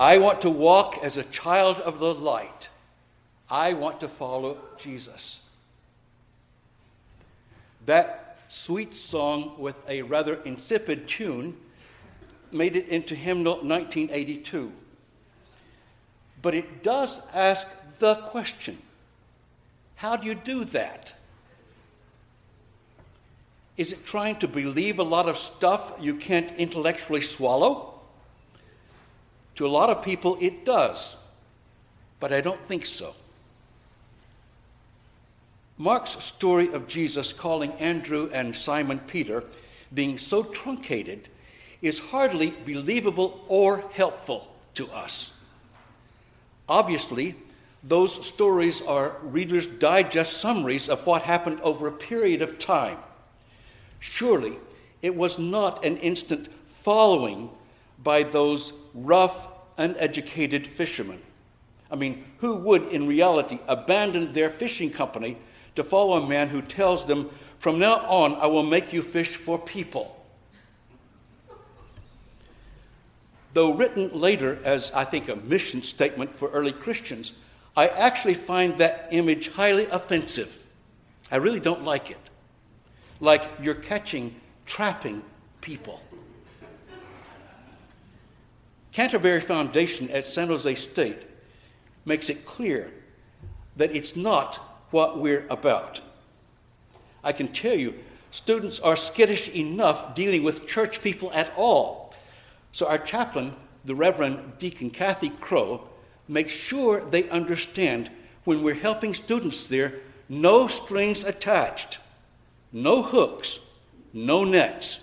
I want to walk as a child of the light. I want to follow Jesus. That sweet song with a rather insipid tune made it into hymnal 1982. But it does ask the question, how do you do that? Is it trying to believe a lot of stuff you can't intellectually swallow? To a lot of people it does, but I don't think so. Mark's story of Jesus calling Andrew and Simon Peter being so truncated is hardly believable or helpful to us. Obviously, those stories are Reader's Digest summaries of what happened over a period of time. Surely, it was not an instant following by those rough, uneducated fishermen. I mean, who would in reality abandon their fishing company to follow a man who tells them, "From now on, I will make you fish for people"? Though written later as, I think, a mission statement for early Christians, I actually find that image highly offensive. I really don't like it. Like you're trapping people. Canterbury Foundation at San Jose State makes it clear that it's not what we're about. I can tell you, students are skittish enough dealing with church people at all. So our chaplain, the Reverend Deacon Kathy Crow, makes sure they understand when we're helping students there, no strings attached, no hooks, no nets.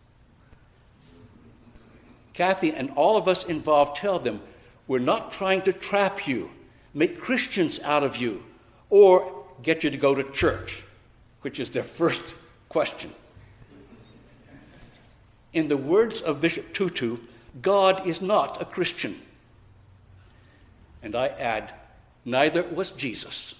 Kathy and all of us involved tell them, we're not trying to trap you, make Christians out of you, or get you to go to church, which is their first question. In the words of Bishop Tutu, God is not a Christian. And I add, neither was Jesus.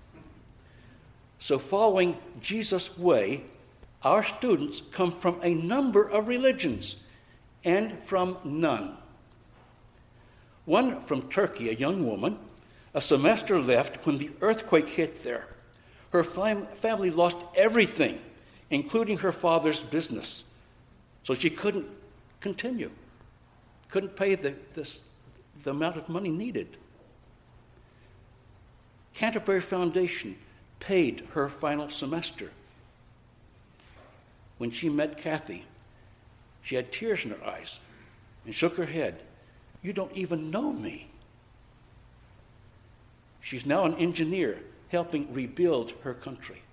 So following Jesus' way, our students come from a number of religions and from none. One from Turkey, a young woman, a semester left when the earthquake hit there. Her family lost everything, including her father's business. So she couldn't continue, couldn't pay the amount of money needed. Canterbury Foundation paid her final semester. When she met Kathy, she had tears in her eyes and shook her head. "You don't even know me." She's now an engineer helping rebuild her country.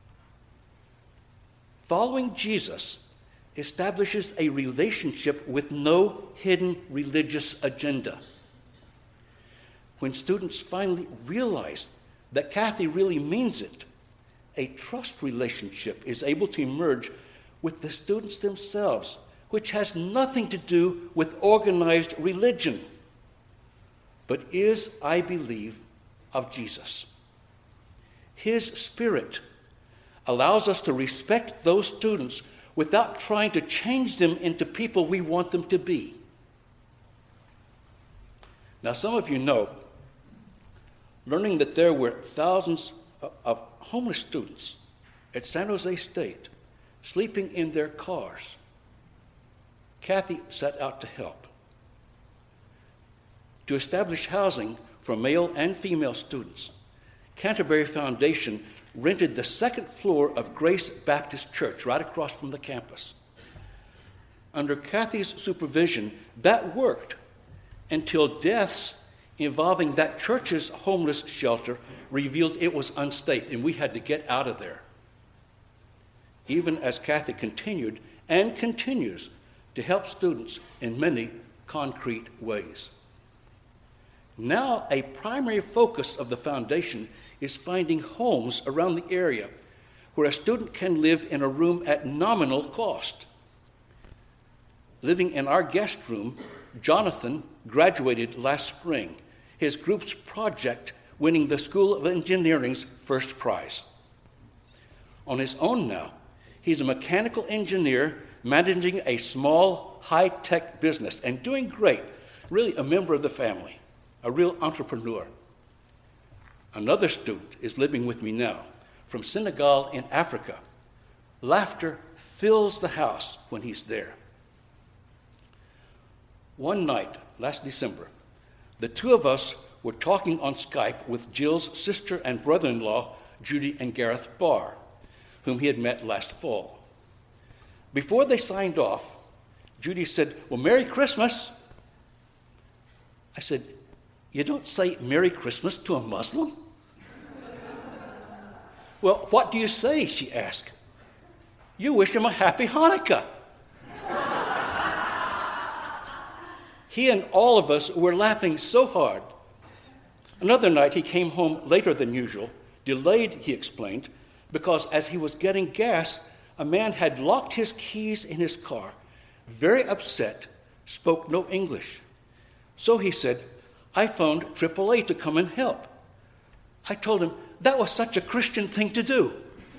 Following Jesus establishes a relationship with no hidden religious agenda. When students finally realize that Kathy really means it, a trust relationship is able to emerge with the students themselves, which has nothing to do with organized religion, but is, I believe, of Jesus. His Spirit allows us to respect those students without trying to change them into people we want them to be. Now, some of you know, learning that there were thousands of homeless students at San Jose State sleeping in their cars, Kathy set out to help. To establish housing for male and female students, Canterbury Foundation rented the second floor of Grace Baptist Church right across from the campus. Under Kathy's supervision, that worked until deaths involving that church's homeless shelter revealed it was unsafe, and we had to get out of there. Even as Kathy continued and continues to help students in many concrete ways. Now, a primary focus of the foundation is finding homes around the area where a student can live in a room at nominal cost. Living in our guest room, Jonathan graduated last spring, his group's project winning the School of Engineering's first prize. On his own now, he's a mechanical engineer managing a small, high-tech business and doing great, really a member of the family, a real entrepreneur. Another student is living with me now from Senegal in Africa. Laughter fills the house when he's there. One night, last December, the two of us were talking on Skype with Jill's sister and brother-in-law, Judy and Gareth Barr, whom he had met last fall. Before they signed off, Judy said, "Well, Merry Christmas." I said, "You don't say Merry Christmas to a Muslim?" "Well, what do you say?" she asked. "You wish him a happy Hanukkah." He and all of us were laughing so hard. Another night he came home later than usual, delayed, he explained, because as he was getting gas, a man had locked his keys in his car, very upset, spoke no English. So he said, "I phoned AAA to come and help." I told him that was such a Christian thing to do.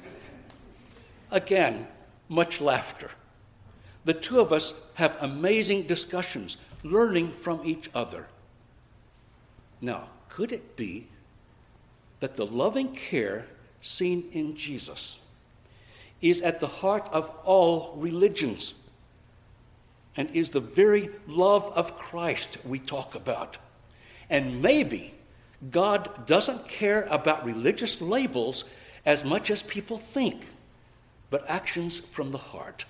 Again, much laughter. The two of us have amazing discussions, learning from each other. Now, could it be that the loving care seen in Jesus is at the heart of all religions and is the very love of Christ we talk about? And maybe God doesn't care about religious labels as much as people think, but actions from the heart.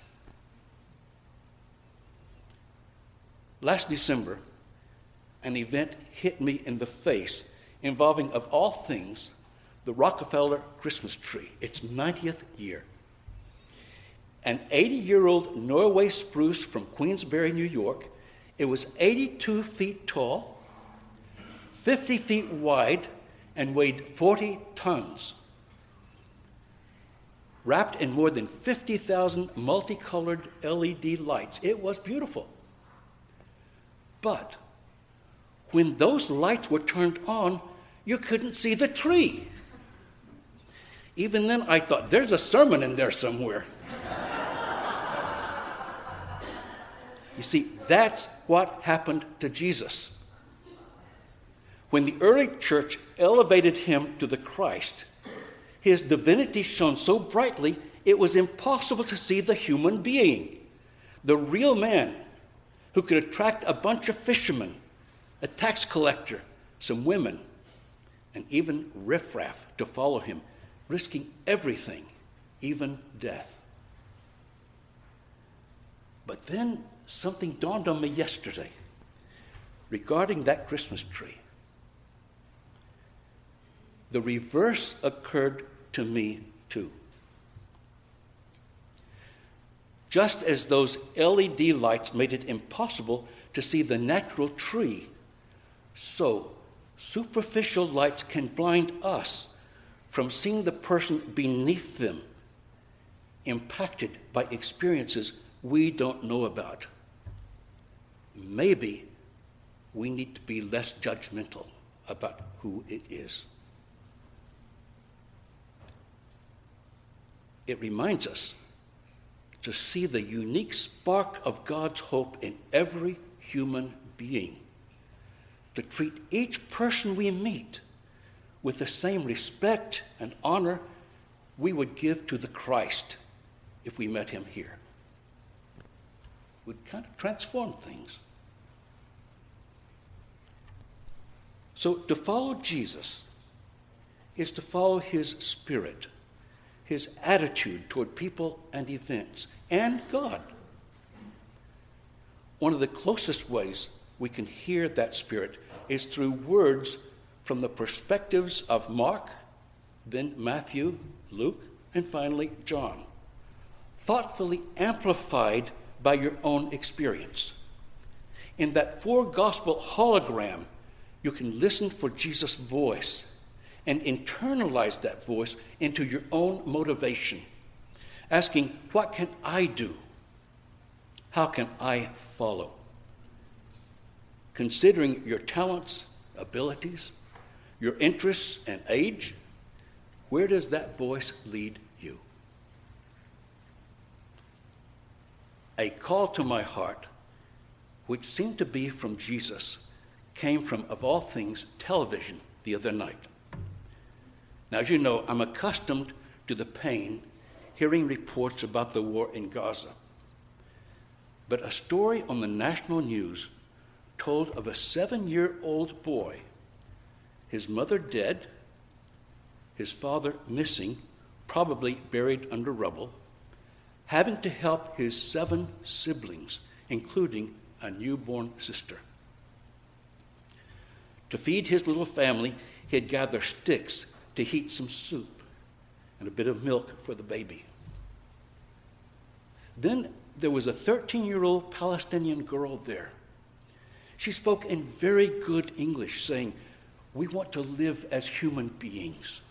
Last December, an event hit me in the face involving, of all things, the Rockefeller Christmas tree, its 90th year. An 80-year-old Norway spruce from Queensbury, New York. It was 82 feet tall, 50 feet wide, and weighed 40 tons. Wrapped in more than 50,000 multicolored LED lights. It was beautiful. But when those lights were turned on, you couldn't see the tree. Even then, I thought, there's a sermon in there somewhere. You see, that's what happened to Jesus. When the early church elevated him to the Christ, his divinity shone so brightly, it was impossible to see the human being, the real man who could attract a bunch of fishermen, a tax collector, some women, and even riffraff to follow him, risking everything, even death. But then something dawned on me yesterday regarding that Christmas tree. The reverse occurred to me too. Just as those LED lights made it impossible to see the natural tree, so superficial lights can blind us from seeing the person beneath them, impacted by experiences we don't know about. Maybe we need to be less judgmental about who it is. It reminds us to see the unique spark of God's hope in every human being, to treat each person we meet with the same respect and honor we would give to the Christ if we met him here. It would kind of transform things. So to follow Jesus is to follow his spirit, his attitude toward people and events, and God. One of the closest ways we can hear that spirit is through words from the perspectives of Mark, then Matthew, Luke, and finally John, thoughtfully amplified by your own experience. In that four-gospel hologram, you can listen for Jesus' voice and internalize that voice into your own motivation, asking, what can I do? How can I follow? Considering your talents, abilities, your interests, and age, where does that voice lead you? A call to my heart, which seemed to be from Jesus, came from, of all things, television the other night. Now, as you know, I'm accustomed to the pain hearing reports about the war in Gaza. But a story on the national news told of a 7-year-old boy, his mother dead, his father missing, probably buried under rubble, having to help his 7 siblings, including a newborn sister. To feed his little family, he'd gather sticks to heat some soup and a bit of milk for the baby. Then there was a 13-year-old Palestinian girl there. She spoke in very good English, saying, "We want to live as human beings."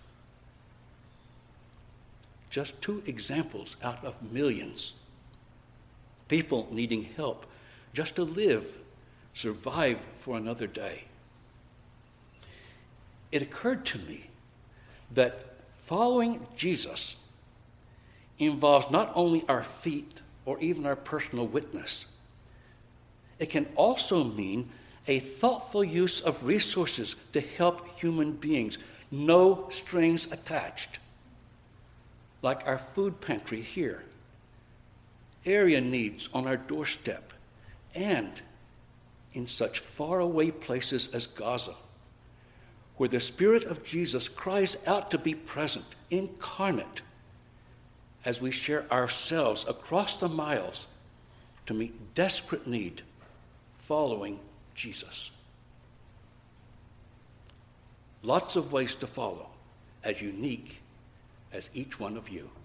Just 2 examples out of millions. People needing help just to live, survive for another day. It occurred to me that following Jesus involves not only our feet or even our personal witness. It can also mean a thoughtful use of resources to help human beings, no strings attached, like our food pantry here, area needs on our doorstep, and in such faraway places as Gaza, where the Spirit of Jesus cries out to be present, incarnate, as we share ourselves across the miles to meet desperate need following Jesus. Lots of ways to follow, as unique as each one of you.